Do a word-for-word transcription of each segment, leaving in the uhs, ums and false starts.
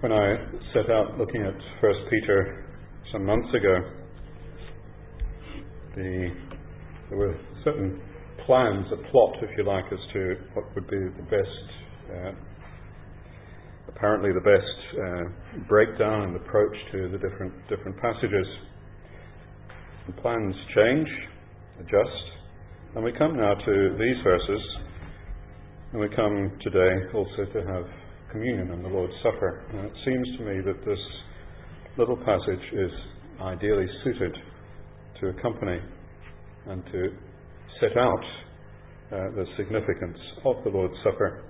When I set out looking at First Peter some months ago, the, there were certain plans, a plot, if you like, as to what would be the best, uh, apparently the best uh, breakdown and approach to the different different passages. The plans change, adjust, and we come now to these verses, and we come today also to have communion and the Lord's Supper. And it seems to me that this little passage is ideally suited to accompany and to set out uh, the significance of the Lord's Supper.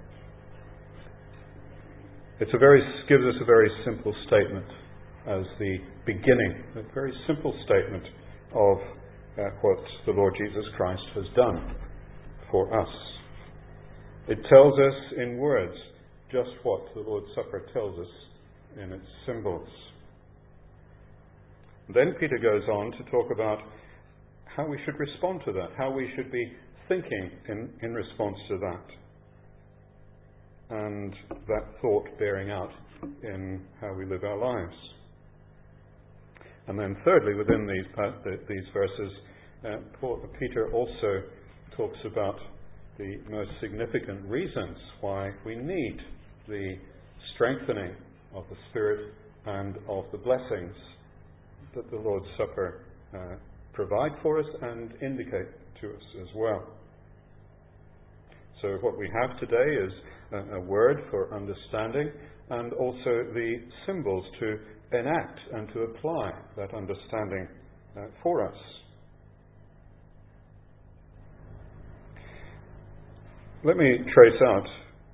It's a very gives us a very simple statement as the beginning, a very simple statement of uh, what the Lord Jesus Christ has done for us. It tells us in words just what the Lord's Supper tells us in its symbols. Then Peter goes on to talk about how we should respond to that, how we should be thinking in, in response to that, and that thought bearing out in how we live our lives. And then thirdly, within these, these verses, uh, Paul, Peter also talks about the most significant reasons why we need the strengthening of the Spirit and of the blessings that the Lord's Supper uh, provide for us and indicate to us as well. So what we have today is a, a word for understanding and also the symbols to enact and to apply that understanding uh, for us. Let me trace out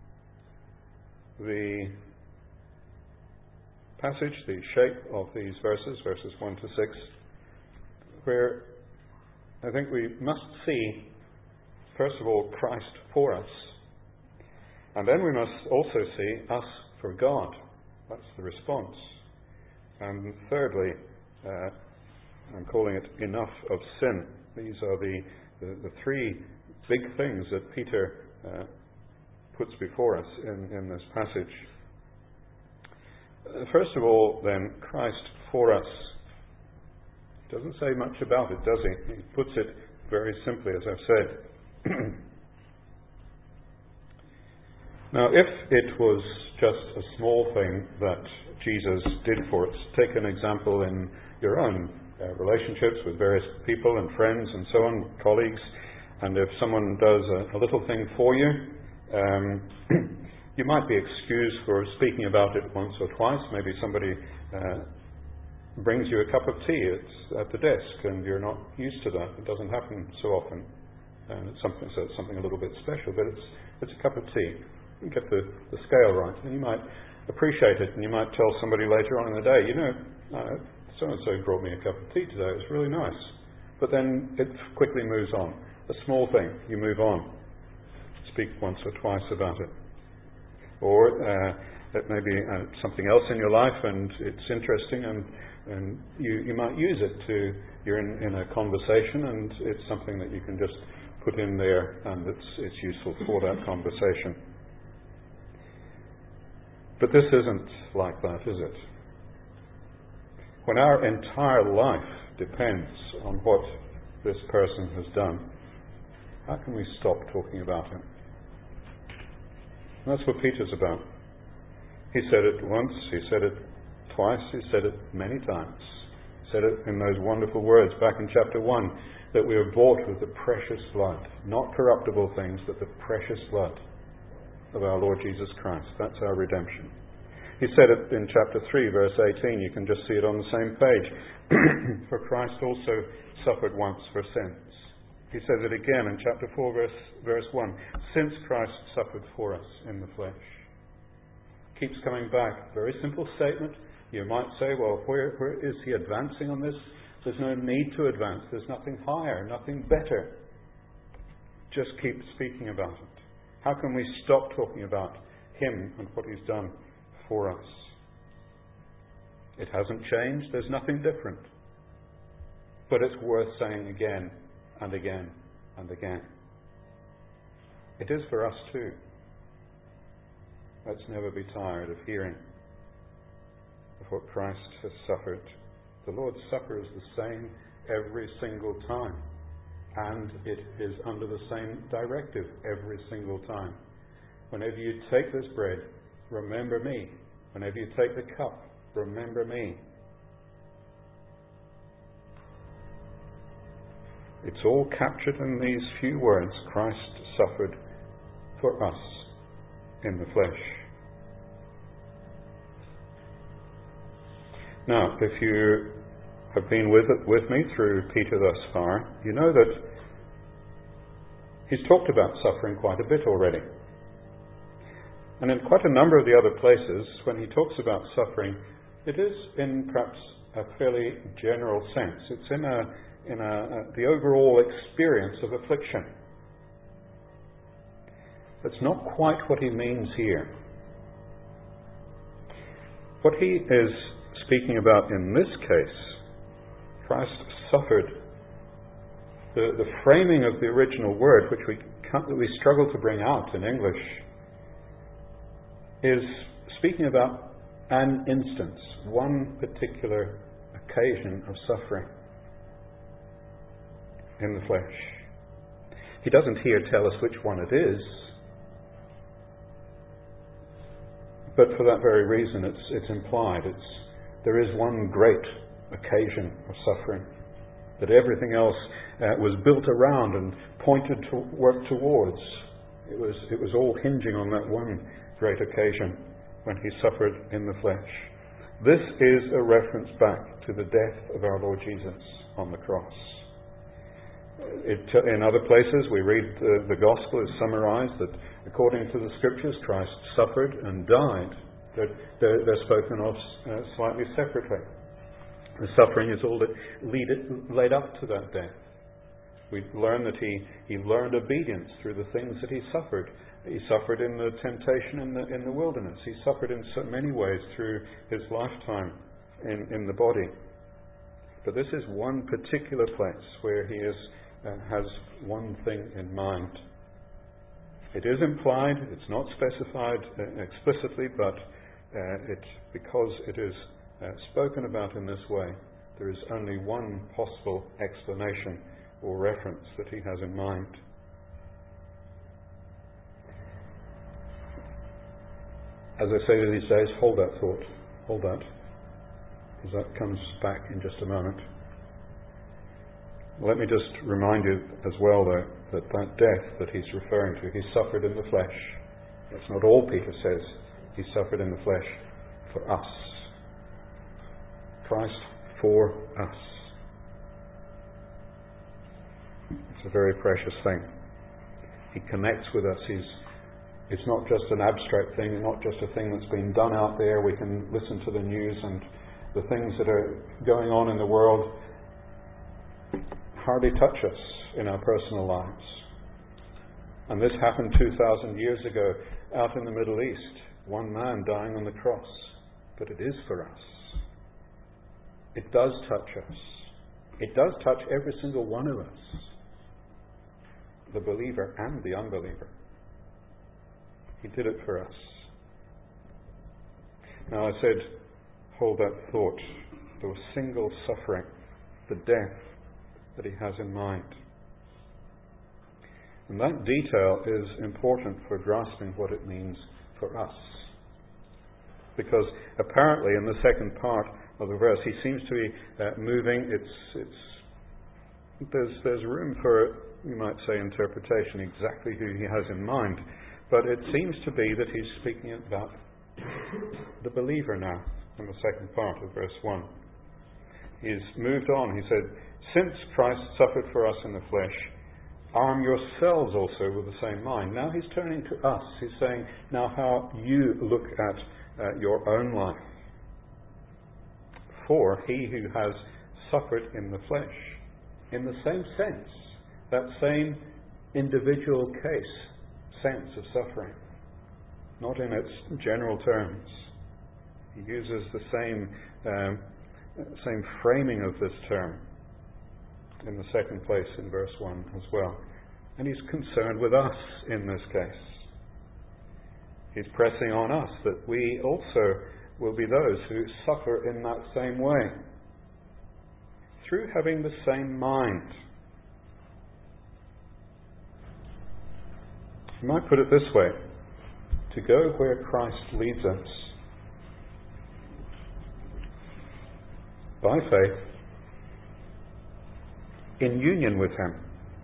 the passage, the shape of these verses, verses one to six, where I think we must see, first of all, Christ for us, and then we must also see us for God. That's the response. And thirdly, uh, I'm calling it enough of sin. These are the, the, the three big things that Peter uh, puts before us in, in this passage. Uh, first of all, then, Christ for us. He doesn't say much about it, does he? He puts it very simply, as I've said. Now, if it was just a small thing that Jesus did for us, take an example in your own uh, relationships with various people and friends and so on, colleagues, and if someone does a, a little thing for you, um, you might be excused for speaking about it once or twice. Maybe somebody uh, brings you a cup of tea it's at the desk and you're not used to that. It doesn't happen so often. And it's something, so it's something a little bit special, but it's it's a cup of tea. You get the, the scale right. And you might appreciate it, and you might tell somebody later on in the day, you know, uh, so-and-so brought me a cup of tea today. It was really nice. But then it quickly moves on. A small thing, you move on. Speak once or twice about it. Or uh, it may be uh, something else in your life and it's interesting and, and you, you might use it to, you're in, in a conversation and it's something that you can just put in there and it's, it's useful for that conversation. But this isn't like that, is it? When our entire life depends on what this person has done, how can we stop talking about him? And that's what Peter's about. He said it once, he said it twice, he said it many times. He said it in those wonderful words back in chapter one, that we are bought with the precious blood, not corruptible things, but the precious blood of our Lord Jesus Christ. That's our redemption. He said it in chapter three, verse eighteen. You can just see it on the same page. For Christ also suffered once for sins. He says it again in chapter four, verse, verse one. Since Christ suffered for us in the flesh. Keeps coming back. Very simple statement. You might say, well, where, where is he advancing on this? There's no need to advance. There's nothing higher, nothing better. Just keep speaking about it. How can we stop talking about him and what he's done for us? It hasn't changed. There's nothing different. But it's worth saying again and again and again. It is for us too. Let's never be tired of hearing of what Christ has suffered. The Lord's Supper is the same every single time, and it is under the same directive every single time. Whenever you take this bread, remember me. Whenever you take the cup, remember me. It's all captured in these few words: Christ suffered for us in the flesh. Now, if you have been with with me through Peter thus far, you know that he's talked about suffering quite a bit already. And in quite a number of the other places, when he talks about suffering, it is in perhaps a fairly general sense. It's in a in a, a the overall experience of affliction. That's not quite what he means here. What he is speaking about in this case, Christ suffered. The, the framing of the original word, which we can't, we struggle to bring out in English, is speaking about an instance, one particular occasion of suffering in the flesh. He doesn't here tell us which one it is, but for that very reason it's, it's implied. It's, there is one great occasion of suffering that everything else uh, was built around and pointed to work towards. It was, it was all hinging on that one great occasion when he suffered in the flesh. This is a reference back to the death of our Lord Jesus on the cross. It, in other places we read uh, the Gospel is summarized that according to the Scriptures Christ suffered and died. They're, they're, they're spoken of uh, slightly separately. The suffering is all that lead it, led up to that death. We learn that he, he learned obedience through the things that he suffered. He suffered in the temptation in the, in the wilderness. He suffered in so many ways through his lifetime in, in the body. But this is one particular place where he is, uh, has one thing in mind. It is implied, it's not specified uh, explicitly, but uh, it, because it is uh, spoken about in this way, there is only one possible explanation or reference that he has in mind. As I say to these days, hold that thought, hold that, because that comes back in just a moment. Let me just remind you as well, though, that that death that he's referring to, he suffered in the flesh. That's not all Peter says. He suffered in the flesh for us. Christ for us. It's a very precious thing. He connects with us. He's, it's not just an abstract thing, not just a thing that's been done out there. We can listen to the news and the things that are going on in the world hardly touch us in our personal lives. And this happened two thousand years ago out in the Middle East. One man dying on the cross. But it is for us. It does touch us. It does touch every single one of us. The believer and the unbeliever. He did it for us. Now I said, hold that thought. The single suffering, the death that he has in mind. And that detail is important for grasping what it means for us. Because apparently in the second part of the verse he seems to be uh, moving, it's, it's, there's, there's room for, you might say, interpretation exactly who he has in mind. But it seems to be that he's speaking about the believer now in the second part of verse one. He's moved on. He said, since Christ suffered for us in the flesh, arm yourselves also with the same mind. Now he's turning to us. He's saying, now how you look at uh, your own life. For he who has suffered in the flesh, in the same sense, that same individual case, sense of suffering, not in its general terms. He uses the same um, same framing of this term in the second place in verse one as well. And he's concerned with us in this case. He's pressing on us that we also will be those who suffer in that same way, through having the same mind. You might put it this way: to go where Christ leads us by faith, in union with Him.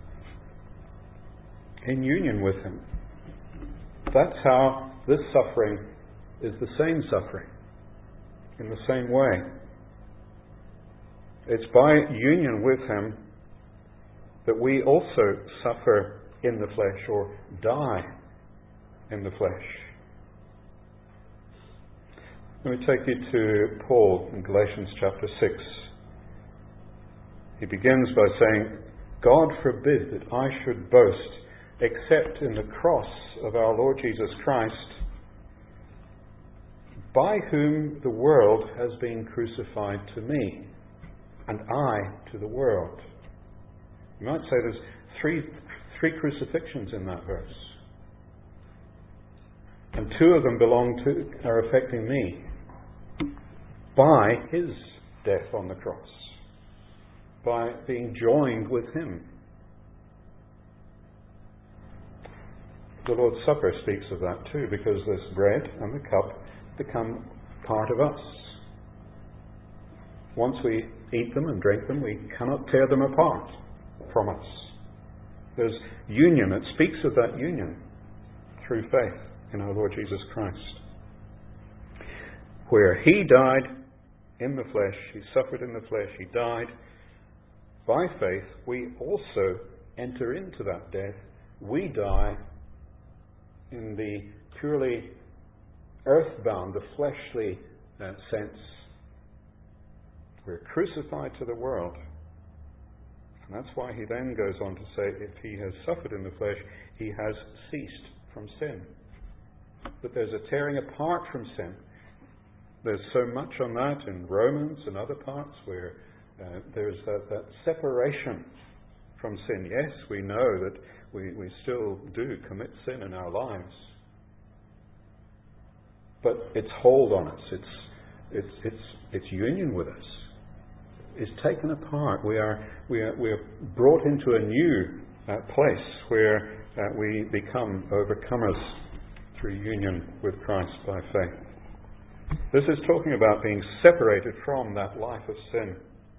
In union with Him. That's how this suffering is the same suffering, in the same way. It's by union with Him that we also suffer in the flesh, or die in the flesh. Let me take you to Paul in Galatians chapter six. He begins by saying, God forbid that I should boast except in the cross of our Lord Jesus Christ, by whom the world has been crucified to me, and I to the world. You might say there's three, three crucifixions in that verse. And two of them belong to, are affecting me, by His death on the cross, by being joined with Him. The Lord's Supper speaks of that too, because this bread and the cup become part of us. Once we eat them and drink them, we cannot tear them apart from us. There's union. It speaks of that union through faith in our Lord Jesus Christ. Where He died in the flesh, He suffered in the flesh, He died. By faith, we also enter into that death. We die in the purely earthbound, the fleshly uh, sense. We're crucified to the world. And that's why he then goes on to say, if he has suffered in the flesh, he has ceased from sin. But there's a tearing apart from sin. There's so much on that in Romans and other parts where uh, there's that, that separation from sin. Yes, we know that we, we still do commit sin in our lives. But its hold on us, its, its, its, its union with us, is taken apart. We are, we are, we are brought into a new uh, place where uh, we become overcomers through union with Christ by faith. This is talking about being separated from that life of sin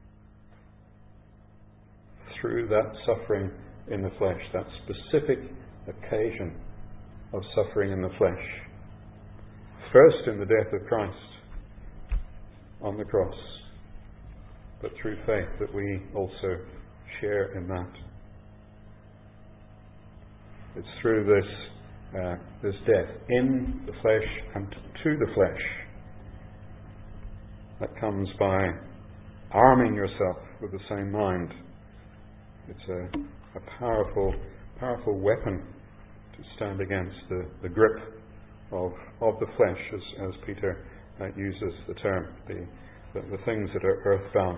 through that suffering in the flesh, that specific occasion of suffering in the flesh. First in the death of Christ on the cross, but through faith that we also share in that. It's through this uh, this death in the flesh and to the flesh that comes by arming yourself with the same mind. It's a, a powerful, powerful weapon to stand against the, the grip of of the flesh, as, as Peter uh, uses the term, the, the, the things that are earthbound.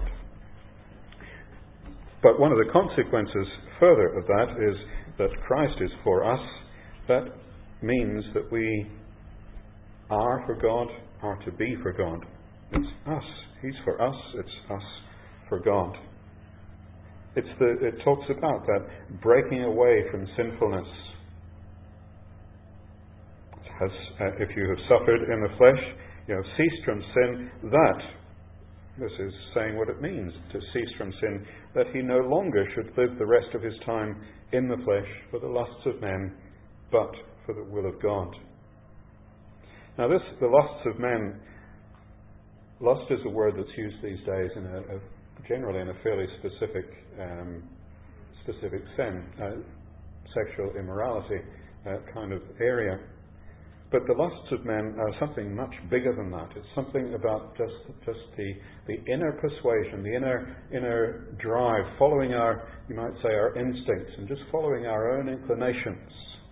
But one of the consequences further of that is that Christ is for us. That means that we are for God, are to be for God. It's us. He's for us. It's us for God. It's the, it talks about that breaking away from sinfulness. Has, uh, if you have suffered in the flesh, you have ceased from sin. That, this is saying what it means to cease from sin, that he no longer should live the rest of his time in the flesh for the lusts of men, but for the will of God. Now this, the lusts of men, lust is a word that's used these days in a, a generally in a fairly specific um, specific sin, uh, sexual immorality uh, kind of area. But the lusts of men are something much bigger than that. It's something about just just the, the inner persuasion, the inner inner drive, following our, you might say, our instincts, and just following our own inclinations.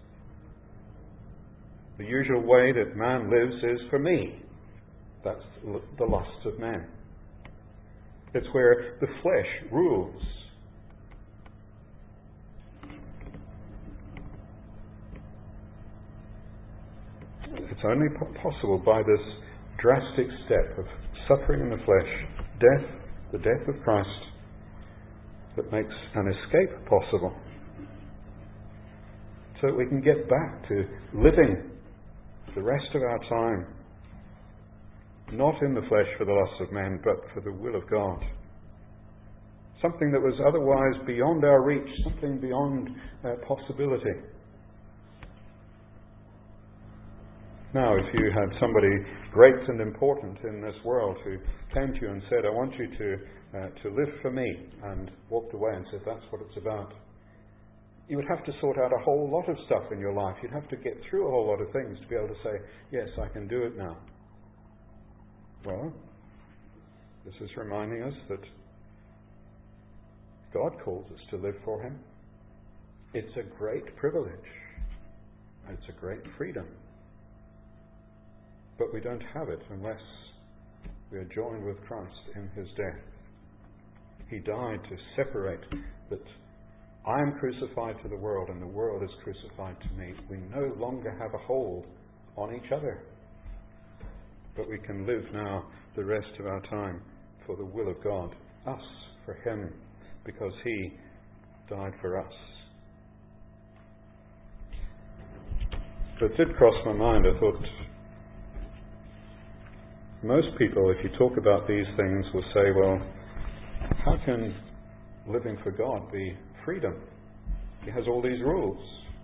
The usual way that man lives is for me. That's the lusts of men. It's where the flesh rules. It's only possible by this drastic step of suffering in the flesh, death, the death of Christ, that makes an escape possible, so that we can get back to living the rest of our time, not in the flesh for the lusts of men, but for the will of God. Something that was otherwise beyond our reach, something beyond uh, possibility. Now, if you had somebody great and important in this world who came to you and said, I want you to uh, to live for me, and walked away and said, that's what it's about, you would have to sort out a whole lot of stuff in your life. You'd have to get through a whole lot of things to be able to say, yes, I can do it now. Well, this is reminding us that God calls us to live for Him. It's a great privilege. It's a great freedom. But we don't have it unless we are joined with Christ in His death. He died to separate that I am crucified to the world and the world is crucified to me. We no longer have a hold on each other. But we can live now the rest of our time for the will of God, us for Him, because He died for us. But it did cross my mind, I thought, most people, if you talk about these things, will say, well, how can living for God be freedom? He has all these rules.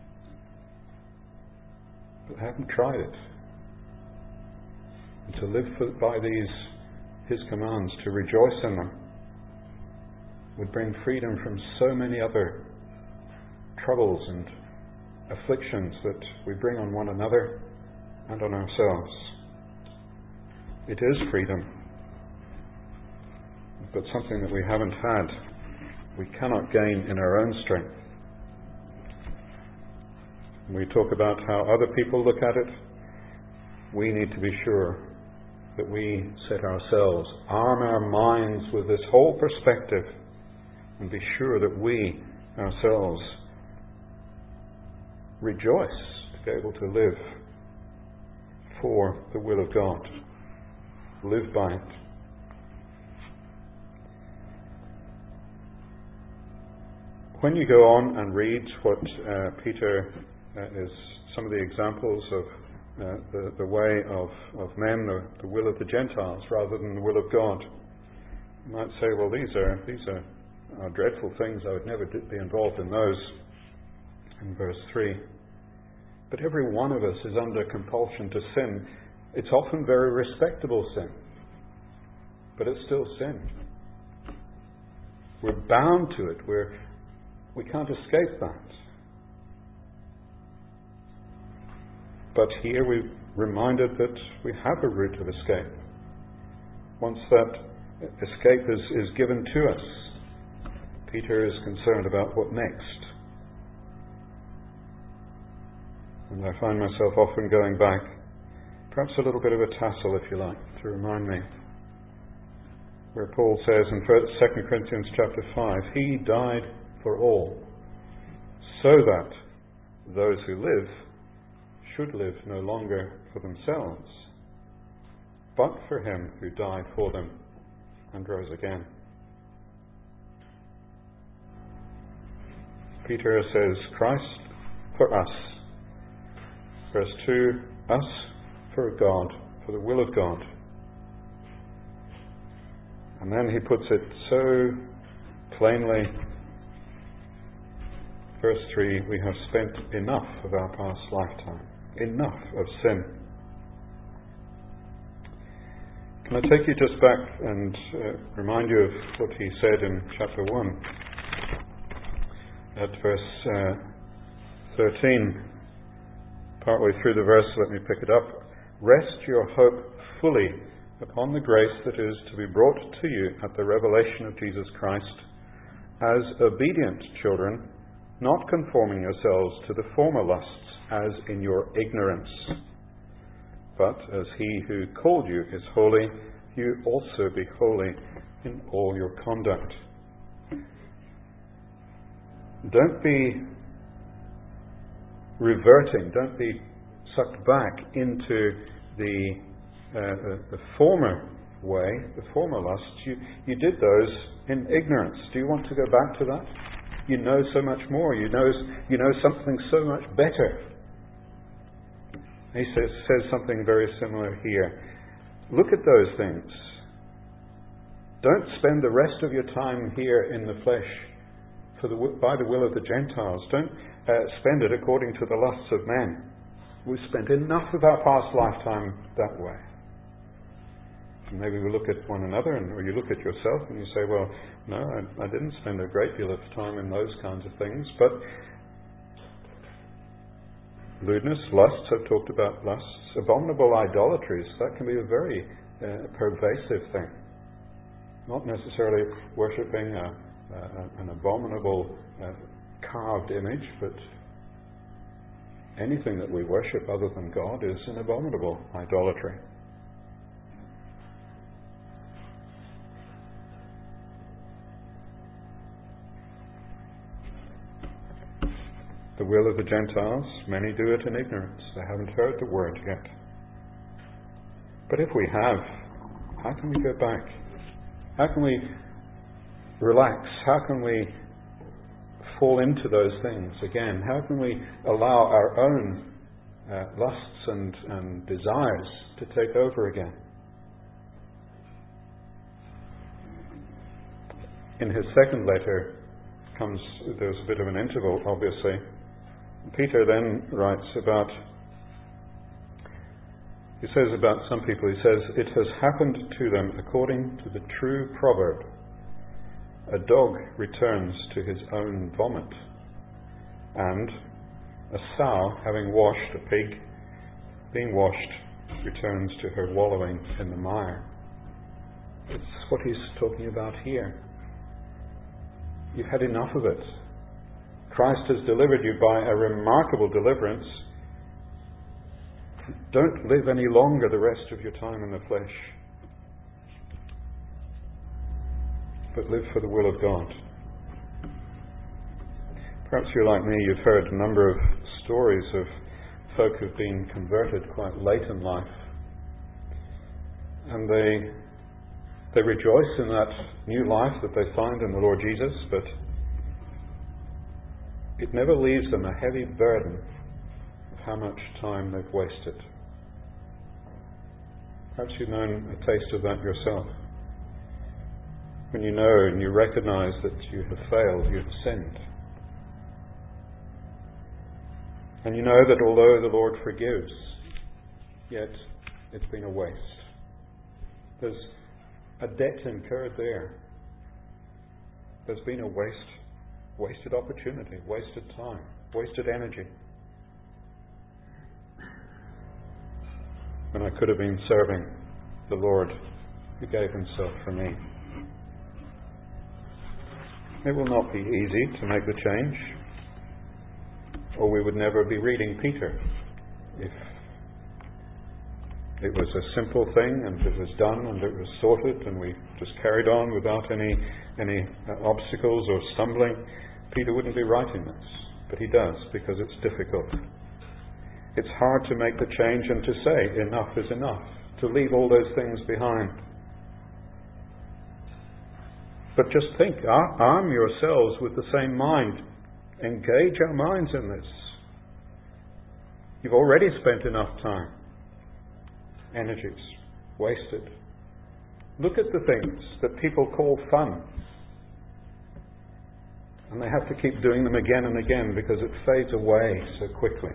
But I haven't tried it. And to live for, by these, His commands, to rejoice in them, would bring freedom from so many other troubles and afflictions that we bring on one another and on ourselves. It is freedom, but something that we haven't had, we cannot gain in our own strength. When we talk about how other people look at it, we need to be sure that we set ourselves, arm our minds with this whole perspective, and be sure that we ourselves rejoice to be able to live for the will of God. Live by it. When you go on and read what uh, Peter uh, is, some of the examples of uh, the, the way of, of men, the, the will of the Gentiles rather than the will of God, you might say, well, these are these are, are dreadful things. I would never be involved in those. In verse three. But every one of us is under compulsion to sin. It's often very respectable sin, but it's still sin. We're bound to it. We're, we can't escape that. But here we're reminded that we have a route of escape. Once that escape is, is given to us, Peter is concerned about what next. And I find myself often going back, perhaps a little bit of a tassel, if you like, to remind me, where Paul says in Second Corinthians chapter five, He died for all, so that those who live should live no longer for themselves, but for Him who died for them and rose again. Peter says, Christ for us. Verse two, us for God, for the will of God. And then he puts it so plainly, verse three, we have spent enough of our past lifetime, enough of sin. Can I take you just back and uh, remind you of what he said in chapter one, at verse uh, thirteen, partway through the verse, let me pick it up. Rest your hope fully upon the grace that is to be brought to you at the revelation of Jesus Christ, as obedient children, not conforming yourselves to the former lusts as in your ignorance. But as He who called you is holy, you also be holy in all your conduct. Don't be reverting, don't be sucked back into the uh, the, the former way, the former lusts, you, you did those in ignorance. Do you want to go back to that? You know so much more. You know, you know something so much better. He says, says something very similar here. Look at those things. Don't spend the rest of your time here in the flesh for the, by the will of the Gentiles. Don't uh, spend it according to the lusts of men. We've spent enough of our past lifetime that way. And maybe we look at one another, and, or you look at yourself and you say, well, no, I, I didn't spend a great deal of time in those kinds of things. But lewdness, lusts, I've talked about lusts, abominable idolatries, that can be a very uh, pervasive thing. Not necessarily worshipping a, a, an abominable uh, carved image, but anything that we worship other than God is an abominable idolatry. The will of the Gentiles, many do it in ignorance. They haven't heard the word yet. But if we have, how can we go back? How can we relax? How can we fall into those things again? How can we allow our own uh, lusts and, and desires to take over again? In his second letter comes, there's a bit of an interval, obviously. Peter then writes about, he says about some people, he says, it has happened to them according to the true proverb. A dog returns to his own vomit, and a sow, having washed a pig, being washed, returns to her wallowing in the mire. It's what he's talking about here. You've had enough of it. Christ has delivered you by a remarkable deliverance. Don't live any longer the rest of your time in the flesh, but live for the will of God. Perhaps you're like me, you've heard a number of stories of folk who've been converted quite late in life, and they they rejoice in that new life that they find in the Lord Jesus, but it never leaves them a heavy burden of how much time they've wasted. Perhaps you've known a taste of that yourself. When you know and you recognize that you have failed, you've sinned. And you know that although the Lord forgives, yet it's been a waste. There's a debt incurred there. There's been a waste. Wasted opportunity, wasted time, wasted energy. When I could have been serving the Lord who gave himself for me. It will not be easy to make the change, or we would never be reading Peter. If it was a simple thing and it was done and it was sorted and we just carried on without any any uh, obstacles or stumbling, Peter wouldn't be writing this. But he does, because it's difficult. It's hard to make the change and to say enough is enough, to leave all those things behind. But just think, arm yourselves with the same mind. Engage our minds in this. You've already spent enough time. Energies wasted. Look at the things that people call fun. And they have to keep doing them again and again because it fades away so quickly.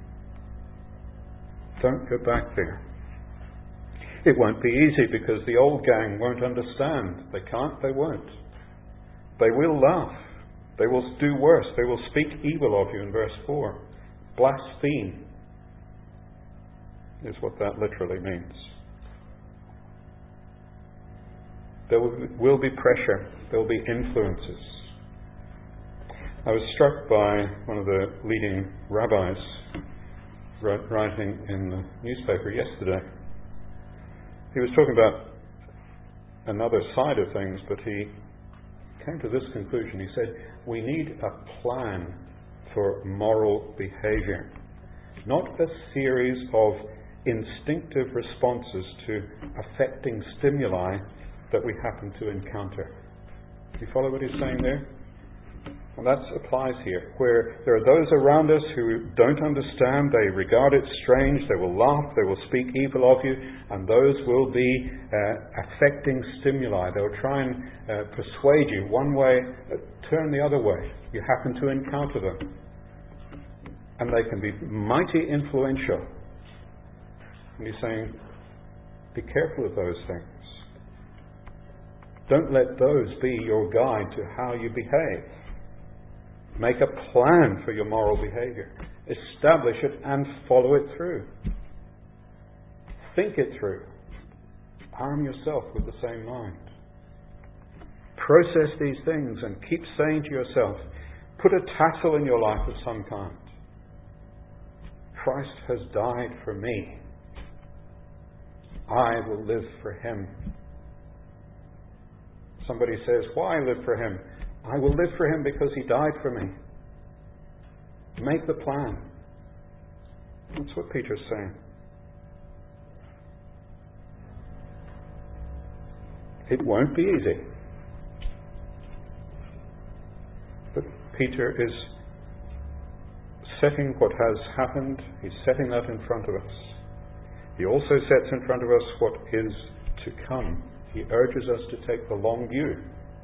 Don't go back there. It won't be easy because the old gang won't understand. They can't, they won't. They will laugh. They will do worse. They will speak evil of you in verse four. Blaspheme is what that literally means. There will be pressure. There will be influences. I was struck by one of the leading rabbis writing in the newspaper yesterday. He was talking about another side of things, but he came to this conclusion. He said, we need a plan for moral behavior, not a series of instinctive responses to affecting stimuli that we happen to encounter. Do you follow what he's saying there? And that applies here, where there are those around us who don't understand, they regard it strange, they will laugh, they will speak evil of you, and those will be uh, affecting stimuli. They'll try and uh, persuade you one way, uh, turn the other way. You happen to encounter them. And they can be mighty influential. And he's saying, be careful of those things. Don't let those be your guide to how you behave. Make a plan for your moral behavior. Establish it and follow it through. Think it through. Arm yourself with the same mind. Process these things and keep saying to yourself, put a tassel in your life of some kind. Christ has died for me. I will live for Him. Somebody says, why live for Him? I will live for Him because He died for me. Make the plan. That's what Peter's saying. It won't be easy. But Peter is setting what has happened, he's setting that in front of us. He also sets in front of us what is to come. He urges us to take the long view.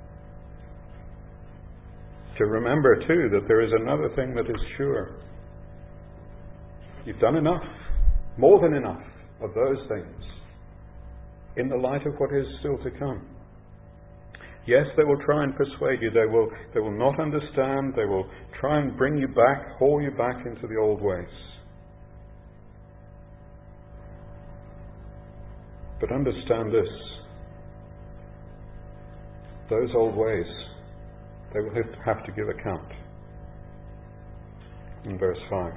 To remember, too, that there is another thing that is sure. You've done enough, more than enough, of those things in the light of what is still to come. Yes, they will try and persuade you. They will, they will not understand. They will try and bring you back, haul you back into the old ways. But understand this. Those old ways, they will have to give account. In verse five.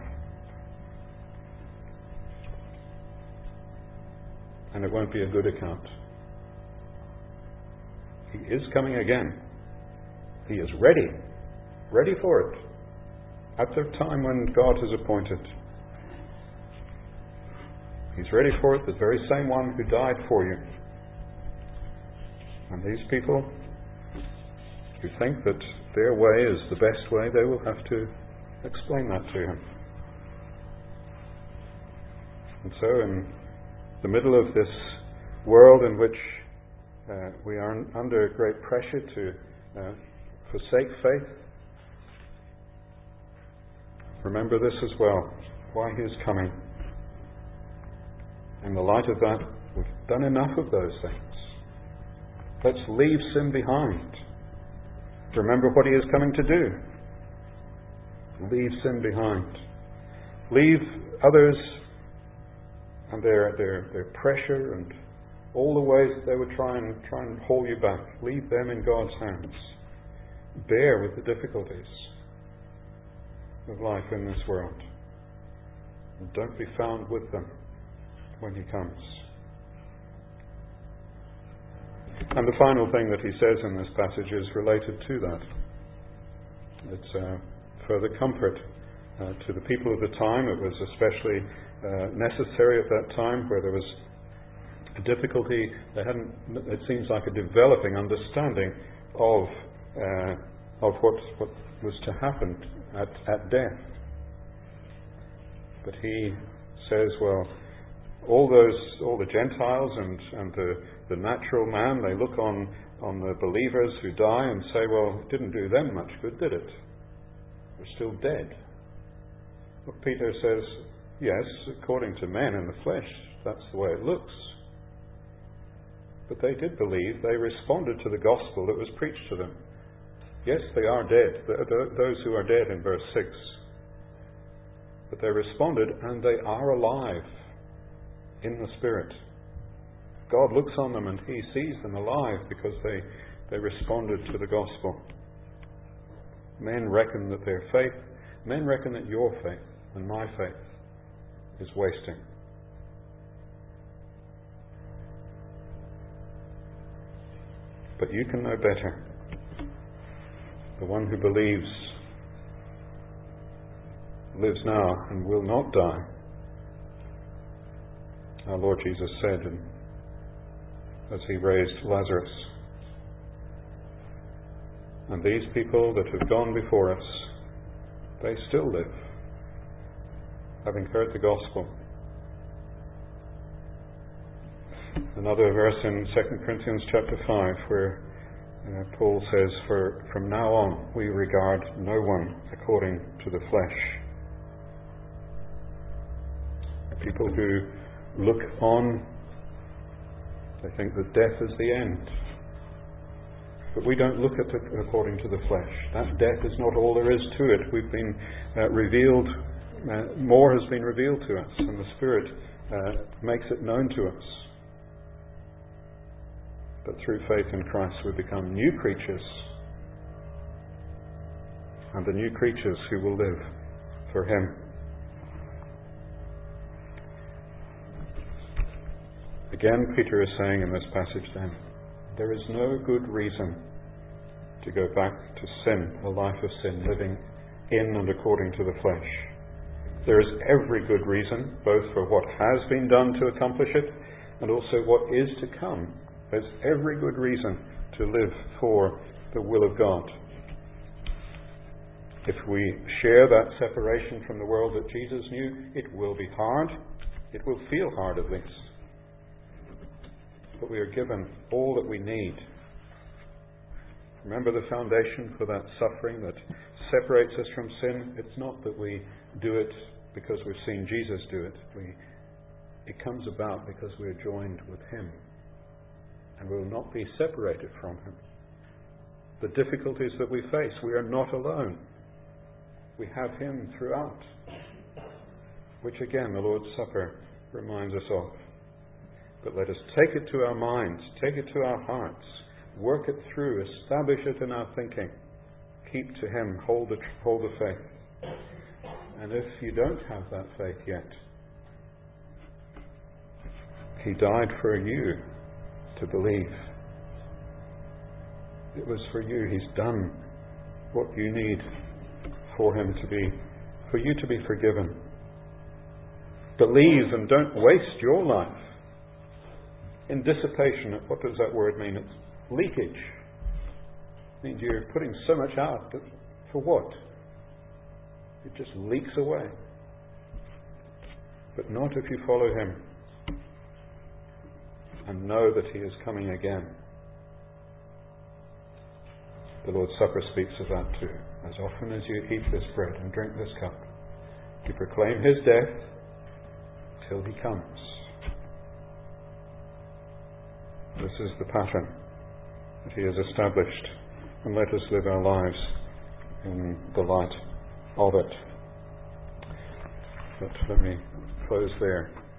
And it won't be a good account. He is coming again. He is ready. Ready for it. At the time when God has appointed. He's ready for it, the very same one who died for you. And these people who think that their way is the best way, they will have to explain that to Him. And so in the middle of this world in which uh, we are under great pressure to uh, forsake faith, remember this as well, why He is coming. In the light of that, we've done enough of those things. Let's leave sin behind. Remember what He is coming to do. Leave sin behind. Leave others and their their their pressure and all the ways that they would try and try and haul you back. Leave them in God's hands. Bear with the difficulties of life in this world. And don't be found with them when He comes. And the final thing that he says in this passage is related to that. It's uh, further comfort uh, to the people of the time. It was especially uh, necessary at that time where there was a difficulty. They hadn't. It seems like a developing understanding of uh, of what what was to happen at at death. But he says, well, all those, all the Gentiles and, and the, the natural man, they look on, on the believers who die and say, well, it didn't do them much good, did it? They're still dead. Well, Peter says, yes, according to men in the flesh, that's the way it looks. But they did believe, they responded to the gospel that was preached to them. Yes, they are dead, those who are dead in verse six. But they responded and they are alive in the Spirit. God looks on them and He sees them alive because they, they responded to the gospel. Men reckon that their faith, men reckon that your faith and my faith is wasting. But you can know better. The one who believes lives now and will not die. Our Lord Jesus said, and as he raised Lazarus, and these people that have gone before us, they still live, having heard the gospel. Another verse in Second Corinthians chapter five, where uh, Paul says, For from now on we regard no one according to the flesh. People who look on, they think that death is the end. But we don't look at it according to the flesh. That death is not all there is to it. We've been uh, revealed, uh, more has been revealed to us, and the Spirit uh, makes it known to us. But through faith in Christ we become new creatures, and the new creatures who will live for Him. Again, Peter is saying in this passage then, there is no good reason to go back to sin, a life of sin, living in and according to the flesh. There is every good reason, both for what has been done to accomplish it, and also what is to come. There's every good reason to live for the will of God. If we share that separation from the world that Jesus knew, it will be hard. It will feel hard at least. But we are given all that we need. Remember the foundation for that suffering that separates us from sin? It's not that we do it because we've seen Jesus do it. We, it comes about because we are joined with Him. And we will not be separated from Him. The difficulties that we face, we are not alone. We have Him throughout. Which again, the Lord's Supper reminds us of. But let us take it to our minds, take it to our hearts, work it through, establish it in our thinking. Keep to Him, hold the, hold the faith. And if you don't have that faith yet, He died for you to believe. It was for you. He's done what you need for Him to be, for you to be forgiven. Believe and don't waste your life in dissipation. What does that word mean? It's leakage. It means you're putting so much out, but for what? It just leaks away. But not if you follow Him and know that He is coming again. The Lord's Supper speaks of that too. As often as you eat this bread and drink this cup, you proclaim His death till He comes. This is the pattern that He has established, and let us live our lives in the light of it. But let me close there.